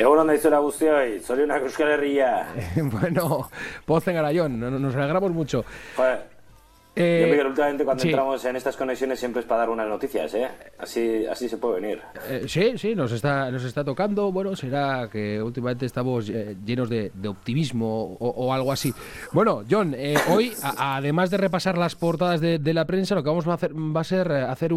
Egunon daizura guztioi, zorionak Euskal Herria. Bueno, pozen gara, Jon, nos alegramos mucho. Joder, yo Miguel, últimamente cuando sí. entramos en estas conexiones siempre es para dar unas noticias, ¿eh? Así se puede venir. Sí, nos está tocando. Bueno, será que últimamente estamos llenos de optimismo o algo así. Bueno, Jon, hoy, además de repasar las portadas de la prensa, lo que vamos a hacer va a ser hacer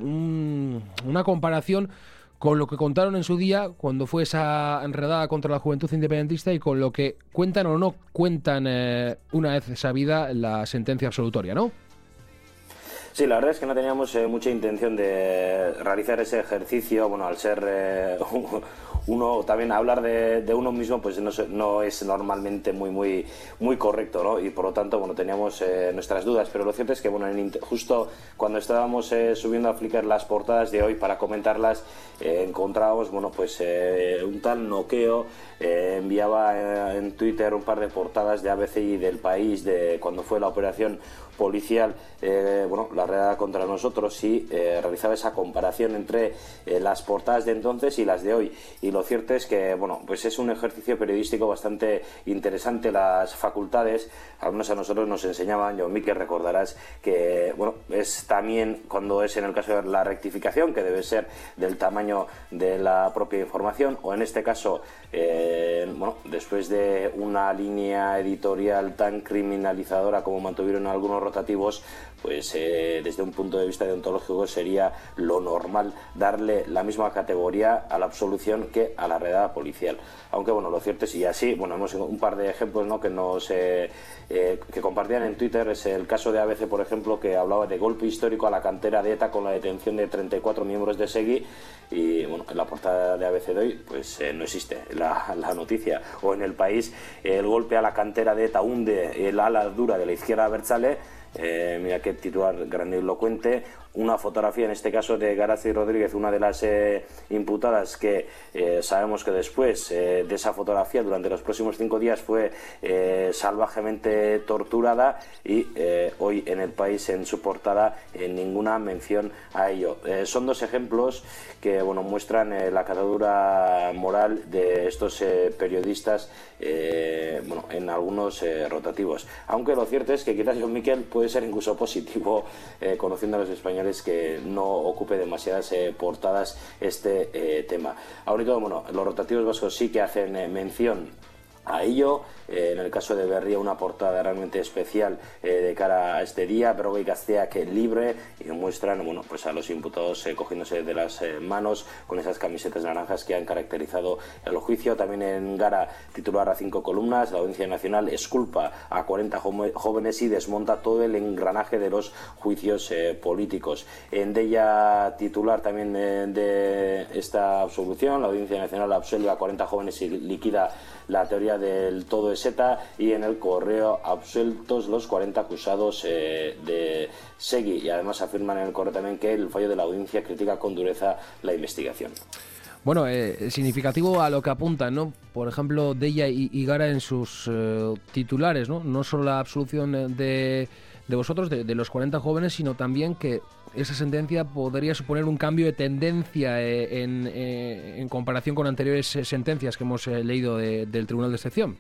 una comparación con lo que contaron en su día cuando fue esa enredada contra la juventud independentista y con lo que cuentan o no cuentan una vez sabida la sentencia absolutoria, ¿no? Sí, la verdad es que no teníamos mucha intención de realizar ese ejercicio. Bueno, al ser uno también hablar de uno mismo, pues no es normalmente muy correcto, ¿no? Y por lo tanto, bueno, teníamos nuestras dudas, pero lo cierto es que, bueno, justo cuando estábamos subiendo a Flickr las portadas de hoy para comentarlas, encontrábamos, bueno, pues un tal Noqueo enviaba en Twitter un par de portadas de ABC y del País de cuando fue la operación policial, bueno, la redada contra nosotros, y realizaba esa comparación entre las portadas de entonces y las de hoy. Y lo cierto es que, bueno, pues es un ejercicio periodístico bastante interesante. Las facultades, al menos a nosotros nos enseñaban, yo, Miquel, recordarás que, bueno, es también cuando es en el caso de la rectificación, que debe ser del tamaño de la propia información, o en este caso, bueno, después de una línea editorial tan criminalizadora como mantuvieron algunos rotativos, pues desde un punto de vista deontológico sería lo normal darle la misma categoría a la absolución que a la redada policial. Aunque, bueno, lo cierto es, y así, bueno, hemos un par de ejemplos, ¿no?, que que compartían en Twitter. Es el caso de ABC, por ejemplo, que hablaba de golpe histórico a la cantera de ETA con la detención de 34 miembros de Segui, y, bueno, en la portada de ABC de hoy, pues no existe la noticia. O en El País, el golpe a la cantera de ETA hunde el ala dura de la izquierda abertzale. Mira qué titular grandilocuente. Una fotografía, en este caso, de Garazi Rodríguez, una de las imputadas, que sabemos que después de esa fotografía, durante los próximos 5 días, fue salvajemente torturada, y hoy en El País, en su portada, ninguna mención a ello. Son dos ejemplos que, bueno, muestran la catadura moral de estos periodistas, bueno, en algunos rotativos. Aunque lo cierto es que quizás, John Miquel, puede ser incluso positivo, conociendo a los españoles, que no ocupe demasiadas portadas este tema. Aún y todo, bueno, los rotativos vascos sí que hacen mención a ello. En el caso de Berria, una portada realmente especial de cara a este día. Berrogei Gazteak libre, y muestran, bueno, pues a los imputados cogiéndose de las manos con esas camisetas naranjas que han caracterizado el juicio. También en Gara, titular a 5 columnas: la Audiencia Nacional exculpa a 40 jóvenes y desmonta todo el engranaje de los juicios políticos. En Deia, titular también de esta absolución: la Audiencia Nacional absuelve a 40 jóvenes y liquida la teoría del todo es ETA. Y en El Correo, absueltos los 40 acusados de Segui. Y además afirman en El Correo también que el fallo de la audiencia critica con dureza la investigación. Bueno, significativo a lo que apuntan, ¿no? Por ejemplo, Deia y Gara en sus titulares, ¿no? No solo la absolución de vosotros, de los 40 jóvenes, sino también que esa sentencia podría suponer un cambio de tendencia en comparación con anteriores sentencias que hemos leído del Tribunal de Excepción.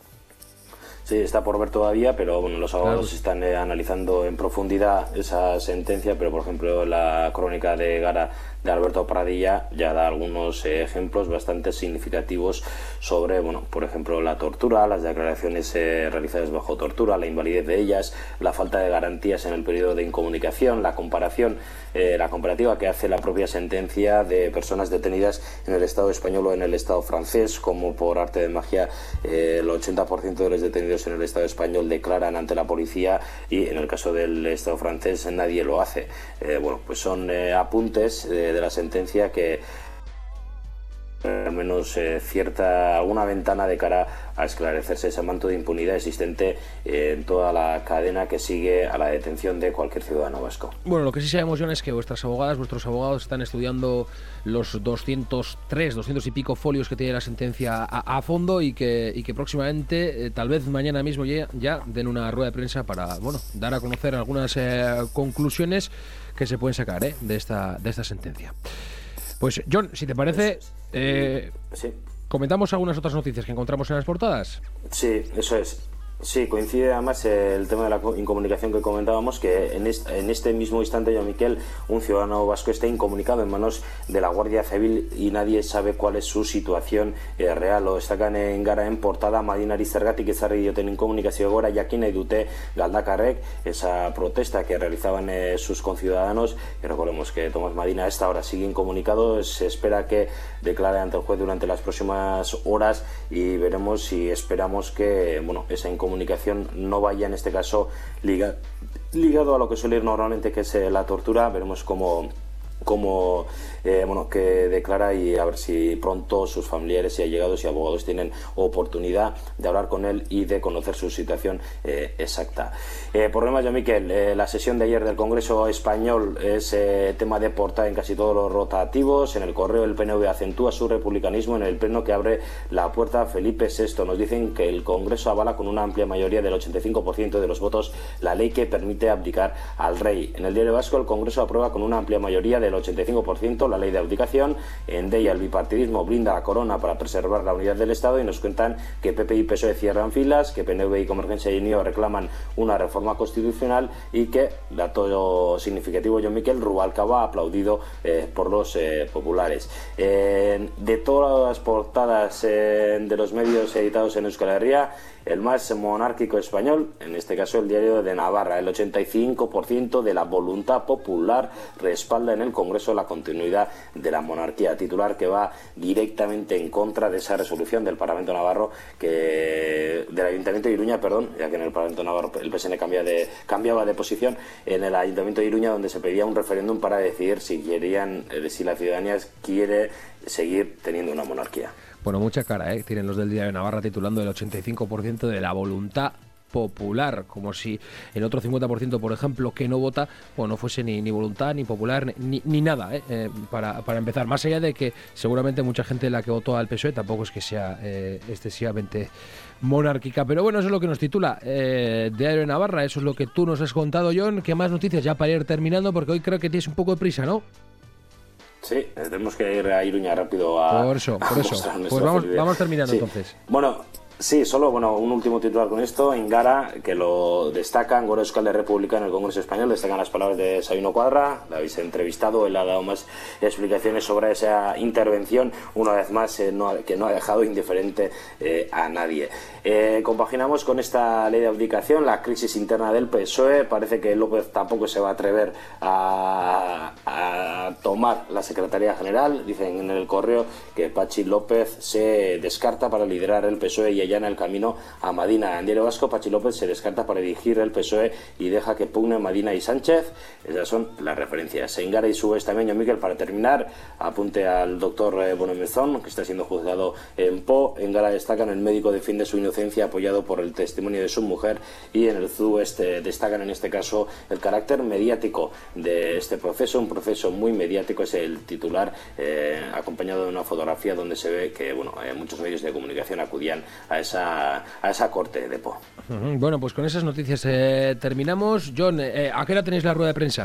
Sí, está por ver todavía, pero, bueno, los abogados están analizando en profundidad esa sentencia. Pero, por ejemplo, la crónica de Gara de Alberto Pradilla ya da algunos ejemplos bastante significativos sobre, bueno, por ejemplo, la tortura, las declaraciones realizadas bajo tortura, la invalidez de ellas, la falta de garantías en el periodo de incomunicación, la comparativa que hace la propia sentencia de personas detenidas en el Estado español o en el Estado francés, como por arte de magia el 80% de los detenidos en el Estado español declaran ante la policía, y en el caso del Estado francés nadie lo hace. Bueno, pues son apuntes de la sentencia que al menos alguna ventana de cara a esclarecerse ese manto de impunidad existente en toda la cadena que sigue a la detención de cualquier ciudadano vasco. Bueno, lo que sí sabemos, Jon, es que vuestros abogados están estudiando los 200 y pico folios que tiene la sentencia a fondo, y que próximamente, tal vez mañana mismo ya den una rueda de prensa para, bueno, dar a conocer algunas conclusiones que se pueden sacar de esta sentencia. Pues, Jon, si te parece, sí. ¿Comentamos algunas otras noticias que encontramos en las portadas? Sí, eso es. Sí, coincide además el tema de la incomunicación que comentábamos, que en este mismo instante, ya Miquel, un ciudadano vasco está incomunicado en manos de la Guardia Civil y nadie sabe cuál es su situación real. Lo destacan en gara en portada Madinari zergatik ezarri dioten inkomunikazio gora jakin nahi dute galdakarrek, esa protesta que realizaban sus conciudadanos. Y recordemos que Tomás Madina a esta hora sigue incomunicado, se espera que declare ante el juez durante las próximas horas y veremos si esperamos que esa incomunicación no vaya en este caso ligado a lo que suele ir normalmente, que es la tortura. Veremos cómo que declara, y a ver si pronto sus familiares y allegados y abogados tienen oportunidad de hablar con él y de conocer su situación exacta. Por lo demás, yo, Miquel, la sesión de ayer del Congreso Español es tema de portada en casi todos los rotativos. En el Correo, el PNV acentúa su republicanismo en el pleno que abre la puerta a Felipe VI. Nos dicen que el Congreso avala con una amplia mayoría del 85% de los votos la ley que permite abdicar al rey. En el Diario Vasco, el Congreso aprueba con una amplia mayoría del 85% la ley de abdicación. En ella, el bipartidismo brinda la corona para preservar la unidad del Estado, y nos cuentan que PP y PSOE cierran filas, que PNV y Convergencia y Unió reclaman una reforma constitucional y que, dato significativo, John Miquel, Rubalcaba aplaudido por los populares. De todas las portadas de los medios editados en Euskal Herria, el más monárquico español, en este caso el Diario de Navarra, el 85% de la voluntad popular respalda en el Congreso la continuidad de la monarquía. Titular que va directamente en contra de esa resolución del Parlamento Navarro, del Ayuntamiento de Iruña, ya que en el Parlamento Navarro el PSN cambiaba de posición, en el Ayuntamiento de Iruña, donde se pedía un referéndum para decidir si la ciudadanía quiere seguir teniendo una monarquía. Bueno, mucha cara, tienen los del Diario de Navarra titulando el 85% de la voluntad popular, como si el otro 50%, por ejemplo, que no vota, no fuese ni voluntad, ni popular, ni nada, para empezar. Más allá de que seguramente mucha gente la que votó al PSOE tampoco es que sea excesivamente monárquica. Pero bueno, eso es lo que nos titula Diario de Navarra, eso es lo que tú nos has contado, John. ¿Qué más noticias ya para ir terminando? Porque hoy creo que tienes un poco de prisa, ¿no? Sí, tenemos que ir a Iruña rápido Por eso. Pues vamos terminando, sí. Entonces. Bueno, sí, solo un último titular con esto. En gara, que lo destacan, Gora Euskal Herria en el Congreso Español, destacan las palabras de Sabino Cuadra. La habéis entrevistado, él ha dado más explicaciones sobre esa intervención, una vez más, que no ha dejado indiferente a nadie. Compaginamos con esta ley de abdicación la crisis interna del PSOE. Parece que López tampoco se va a atrever a tomar la Secretaría General. Dicen en el Correo que Patxi López se descarta para liderar el PSOE y allana el camino a Madina. En Diario Vasco, Patxi López se descarta para dirigir el PSOE y deja que pugnen Madina y Sánchez. Esas son las referencias. En gara y subes también, Miquel, para terminar, apunte al doctor Bonomezón, que está siendo juzgado en Po. En gara destacan el médico defiende su inocencia apoyado por el testimonio de su mujer, y en el ZU destacan en este caso el carácter mediático de este proceso, un proceso muy mediático, es el titular, acompañado de una fotografía donde se ve que muchos medios de comunicación acudían a esa corte de Po. Bueno, pues con esas noticias terminamos. John, ¿a qué hora tenéis la rueda de prensa?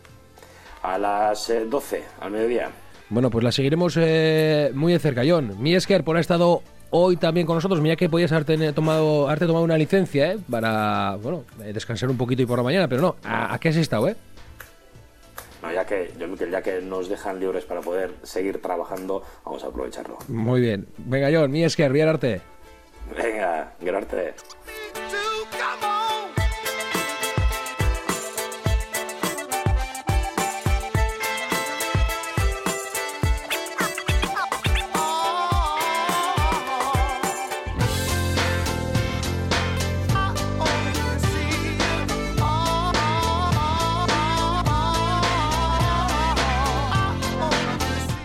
A las 12, al mediodía. Bueno, pues la seguiremos muy de cerca, John. Mi Esker, por haber estado hoy también con nosotros. Mira que podías haberte tomado una licencia para descansar un poquito y por la mañana, pero no. ¿A qué has estado, No, ya que nos dejan libres para poder seguir trabajando, vamos a aprovecharlo. Muy bien. Venga, John, mi Esker, bien arte. Venga, gran arte.